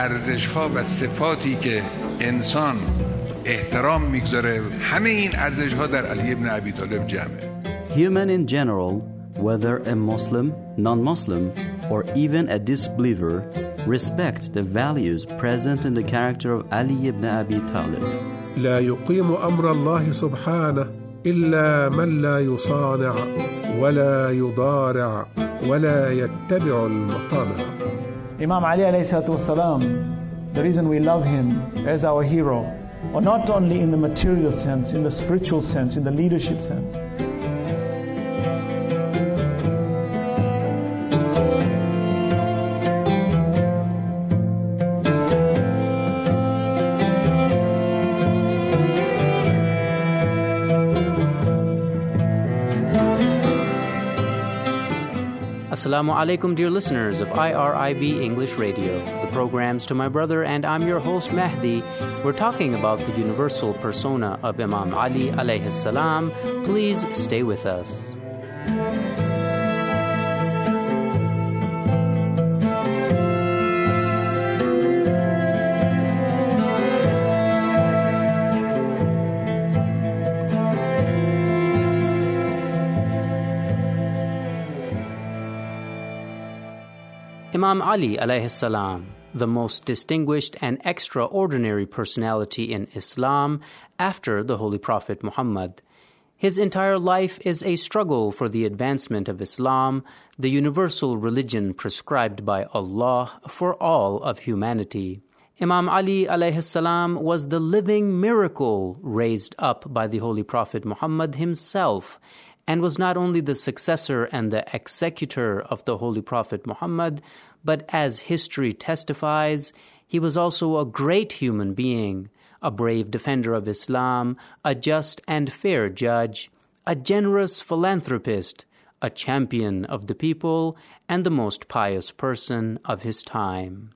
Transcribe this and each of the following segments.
ارزش‌ها و صفاتی که انسان احترام میگذاره، همه این ارزش‌ها در علی ابن ابی طالب جمعه. Human in general, whether a Muslim, non-Muslim, or even a disbeliever, respect the values present in the character of Ali ibn Abi Talib. لا يقيم أمر الله سبحانه إلا من لا يصانع ولا يضارع ولا يتبع المطامع. Imam Ali alayhi salatu wasalam, the reason we love him as our hero, or not only in the material sense, in the spiritual sense, in the leadership sense. Assalamu alaikum, dear listeners of IRIB English Radio. The program's To My Brother, and I'm your host, Mahdi. We're talking about the universal persona of Imam Ali alayhi salam. Please stay with us. Imam Ali alayhi salam, the most distinguished and extraordinary personality in Islam after the Holy Prophet Muhammad. His entire life is a struggle for the advancement of Islam, the universal religion prescribed by Allah for all of humanity. Imam Ali alayhi salam was the living miracle raised up by the Holy Prophet Muhammad himself, and was not only the successor and the executor of the Holy Prophet Muhammad, but as history testifies, he was also a great human being, a brave defender of Islam, a just and fair judge, a generous philanthropist, a champion of the people, and the most pious person of his time.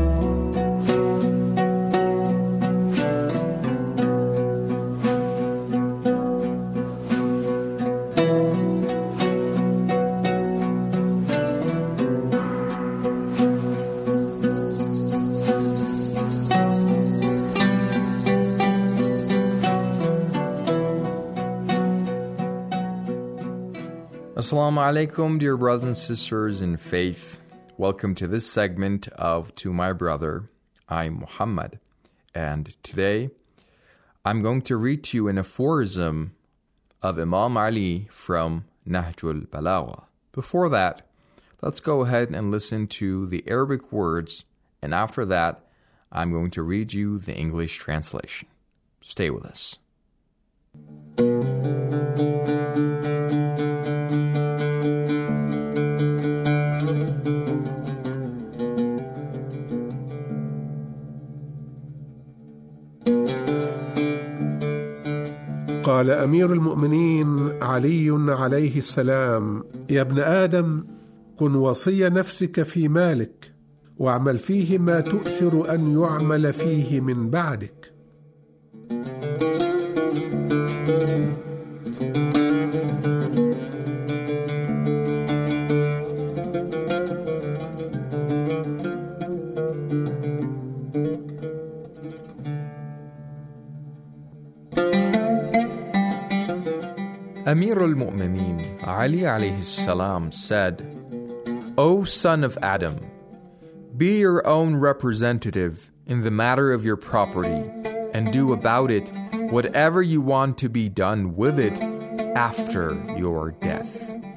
Assalamu alaikum, dear brothers and sisters in faith. Welcome to this segment of To My Brother. I'm Muhammad, and today I'm going to read to you an aphorism of Imam Ali from Nahjul Balagha. Before that, let's go ahead and listen to the Arabic words, and after that, I'm going to read you the English translation. Stay with us. قال أمير المؤمنين علي عليه السلام: يا ابن آدم، كن وصي نفسك في مالك، واعمل فيه ما تؤثر أن يعمل فيه من بعدك. Amir al-Mu'mineen, Ali alayhi salam, said, O son of Adam, be your own representative in the matter of your property, and do about it whatever you want to be done with it after your death.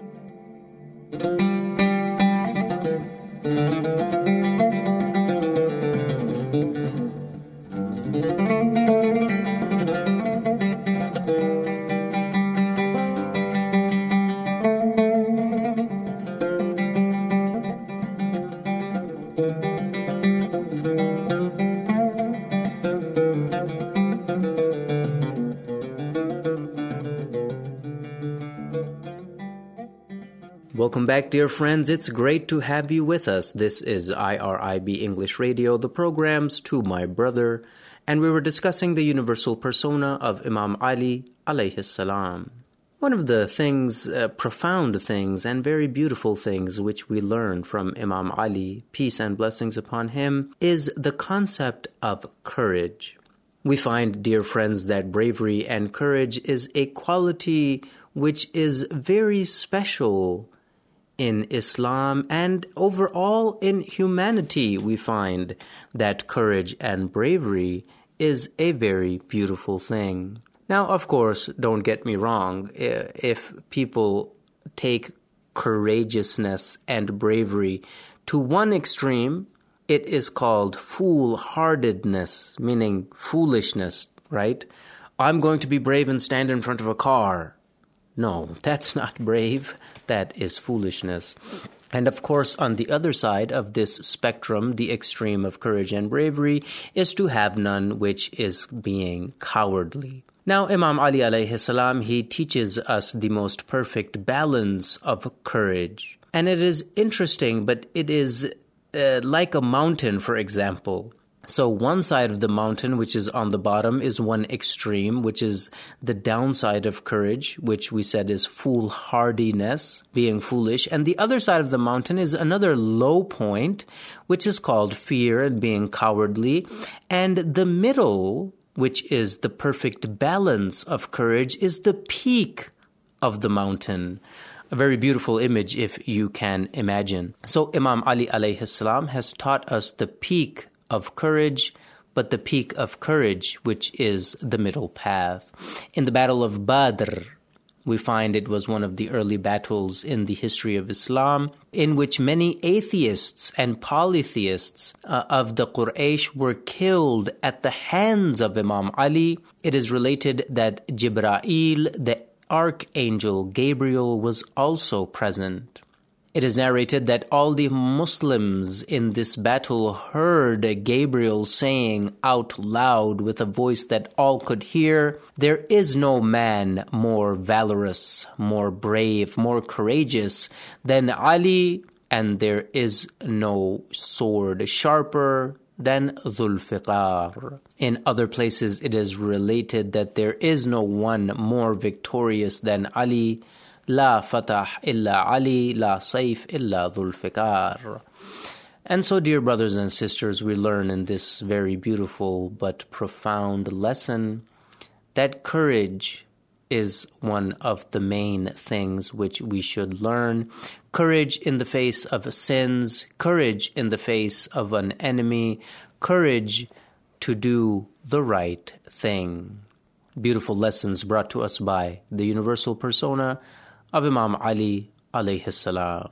Welcome back, dear friends. It's great to have you with us. This is IRIB English Radio, the program's To My Brother, and we were discussing the universal persona of Imam Ali alayhi salam. One of the things, profound things and very beautiful things which we learn from Imam Ali, peace and blessings upon him, is the concept of courage. We find, dear friends, that bravery and courage is a quality which is very special in Islam, and overall in humanity. We find that courage and bravery is a very beautiful thing. Now, of course, don't get me wrong, if people take courageousness and bravery to one extreme, it is called foolhardiness, meaning foolishness, right? I'm going to be brave and stand in front of a car. No, that's not brave. That is foolishness. And of course, on the other side of this spectrum, the extreme of courage and bravery is to have none, which is being cowardly. Now, Imam Ali alayhi salam, he teaches us the most perfect balance of courage. And it is interesting, but it is like a mountain, for example. So one side of the mountain, which is on the bottom, is one extreme, which is the downside of courage, which we said is foolhardiness, being foolish. And the other side of the mountain is another low point, which is called fear and being cowardly. And the middle, which is the perfect balance of courage, is the peak of the mountain. A very beautiful image, if you can imagine. So Imam Ali alayhi salam has taught us the peak of courage, but the peak of courage, which is the middle path. In the Battle of Badr, we find it was one of the early battles in the history of Islam, in which many atheists and polytheists of the Quraysh were killed at the hands of Imam Ali. It is related that Jibra'il, the Archangel Gabriel, was also present. It is narrated that all the Muslims in this battle heard Gabriel saying out loud with a voice that all could hear, "There is no man more valorous, more brave, more courageous than Ali, and there is no sword sharper than Zulfiqar." In other places, it is related that there is no one more victorious than Ali. La fatah illa Ali, la sayf illa Zulfiqar. And so, dear brothers and sisters, we learn in this very beautiful but profound lesson that courage is one of the main things which we should learn. Courage in the face of sins, courage in the face of an enemy, courage to do the right thing. Beautiful lessons brought to us by the universal persona of Imam Ali alayhi salam.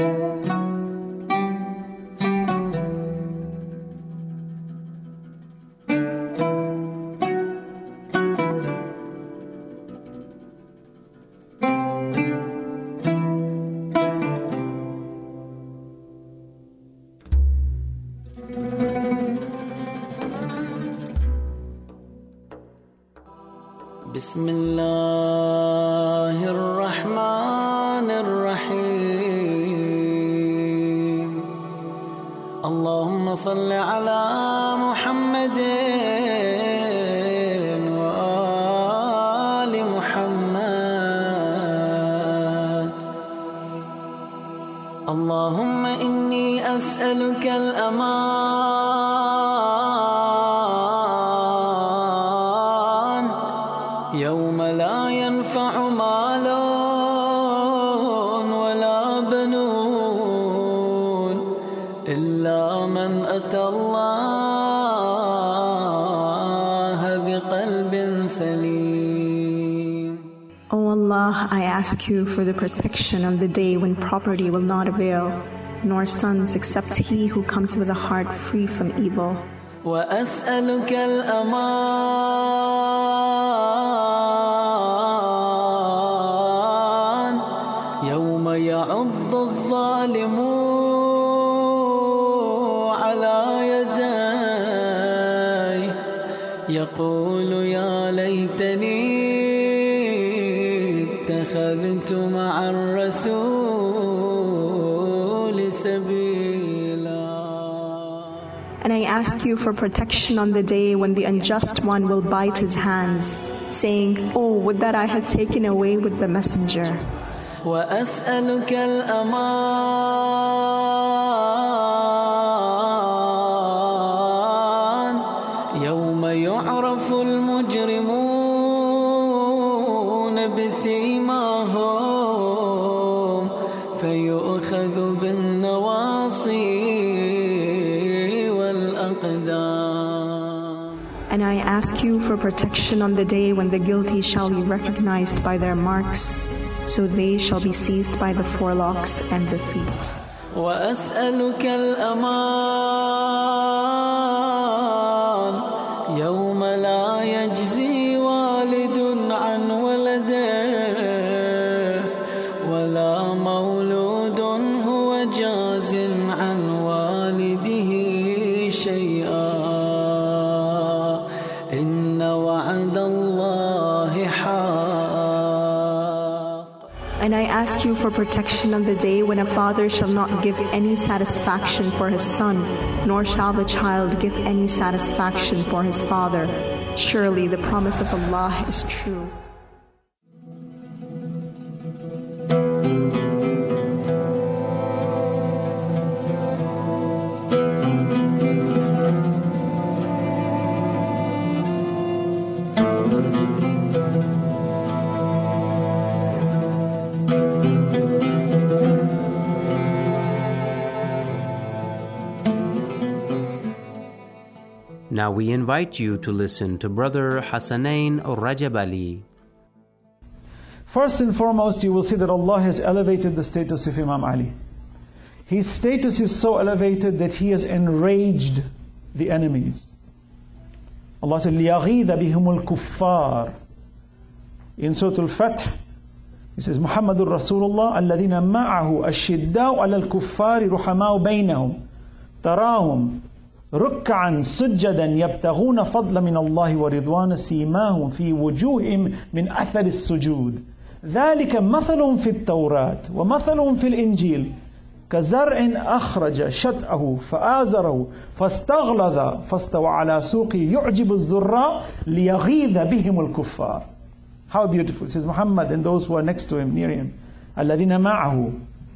Bismillahir Rahmanir Rahim. Allahumma salli ala Muhammadin wa ali Muhammad. Allahumma inni as'aluka al-aman يوم لا ينفع مال ولا بنون إلا من أتى الله بقلب سليم. O Allah, I ask you for the protection on the day when property will not avail, nor sons except he who comes with a heart free from evil. وأسألك الأمان يوم يعض الظالم على يديه يقول يا ليتني اتخذت مع الرسول سبيلا. And I ask you for protection on the day when the unjust one will bite his hands saying, "Oh, would that I had taken away with the messenger." وأسألك الأمان يوم يعرف المجرمون بسيماهم فيؤخذ بالنواصي والأقدام. And I ask you for protection on the day when the guilty shall be recognized by their marks, so they shall be seized by the forelocks and the feet. وأسألك الأمان يوم لا يجزي والد عن ولده ولا مولود هو جاز عن والده شيئا إن وعد الله حق. And I ask you for protection on the day when a father shall not give any satisfaction for his son, nor shall the child give any satisfaction for his father. Surely the promise of Allah is true. Now we invite you to listen to Brother Hassanain Rajab Ali. First and foremost, you will see that Allah has elevated the status of Imam Ali. His status is so elevated that he has enraged the enemies. Allah said, لِيَغِيظَ بِهِمُ الْكُفَّارِ. In Surah Al-Fath, He says, مُحَمَّدٌ رَسُولُ اللَّهِ الَّذِينَ مَعَهُ أَشِدَّاءُ عَلَى الْكُفَّارِ رُحَمَاءُ بَيْنَهُمْ تَرَاهُمْ ركعا سجدا يبتغون فضلا من الله ورضوان سيماهم في وجوههم من أثر السجود ذلك مثلهم في التوراة ومثلهم في الإنجيل كزرع أخرج شطأه فآزره فاستغلظ فاستوى على سوقه يعجب الزراع ليغيظ بهم الكفار. How beautiful. It says Muhammad and those who are next to him, near him. الذين معه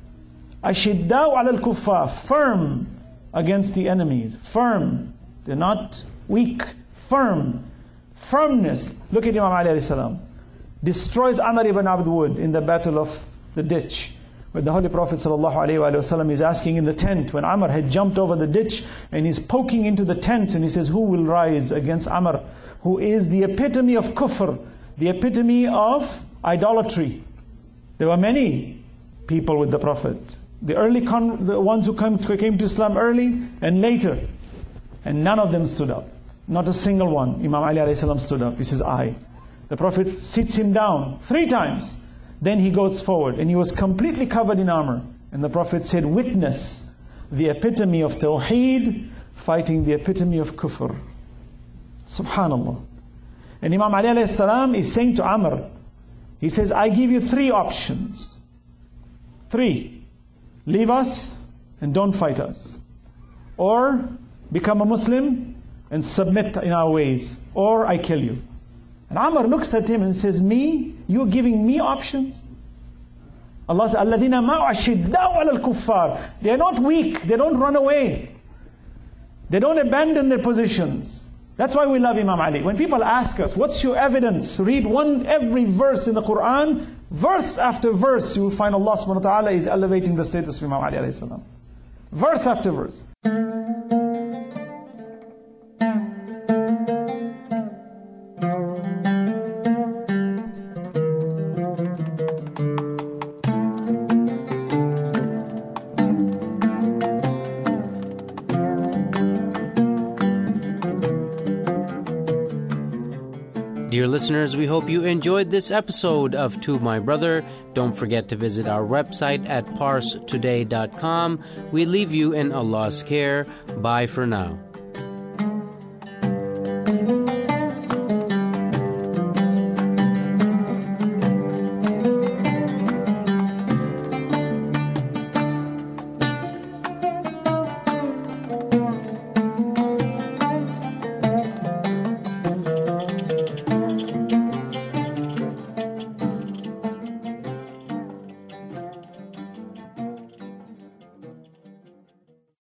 أشداء على الكفار, firm against the enemies, firm. They're not weak, firm. Firmness. Look at Imam Ali alayhi salam. Destroys Amr ibn Abd Wud in the battle of the ditch, where the Holy Prophet ﷺ is asking in the tent, when Amr had jumped over the ditch, and he's poking into the tents, and he says, who will rise against Amr, who is the epitome of kufr, the epitome of idolatry. There were many people with the Prophet. The ones who came to Islam early and later, and none of them stood up. Not a single one. Imam Ali alayhi salam stood up. He says, I. The Prophet sits him down 3 times. Then he goes forward, and he was completely covered in armor. And the Prophet said, witness the epitome of Tawheed fighting the epitome of Kufr. Subhanallah. And Imam Ali alayhi salam is saying to Amr, he says, I give you 3 options. 3. Leave us and don't fight us. Or become a Muslim and submit in our ways. Or I kill you. And Amr looks at him and says, me? You're giving me options? Allah says, الَّذِينَ مَعُ أَشِدَّاءُ عَلَى الْكُفَّارِ. They are not weak. They don't run away. They don't abandon their positions. That's why we love Imam Ali. When people ask us, what's your evidence? Read every verse in the Quran. Verse after verse, you will find Allah subhanahu wa ta'ala is elevating the status of Imam Ali alayhi salam. Verse after verse. Dear listeners, we hope you enjoyed this episode of To My Brother. Don't forget to visit our website at parstoday.com. We leave you in Allah's care. Bye for now.